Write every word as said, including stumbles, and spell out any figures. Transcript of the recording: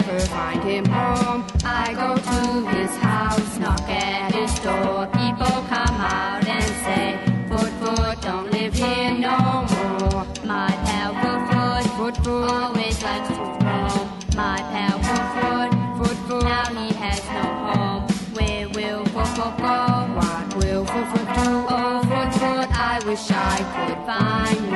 never find him home. I go to his house, knock at his door. People come out and say, Foot, Foot, don't live here no more. My pal Foot, Foot, Foot, Foot, always likes to roam. My pal Foot, Foot, Foot, Foot, now he has no home. Where will Foot, Foot go? What will Foot, Foot do? Oh, Foot, Foot, I wish I could find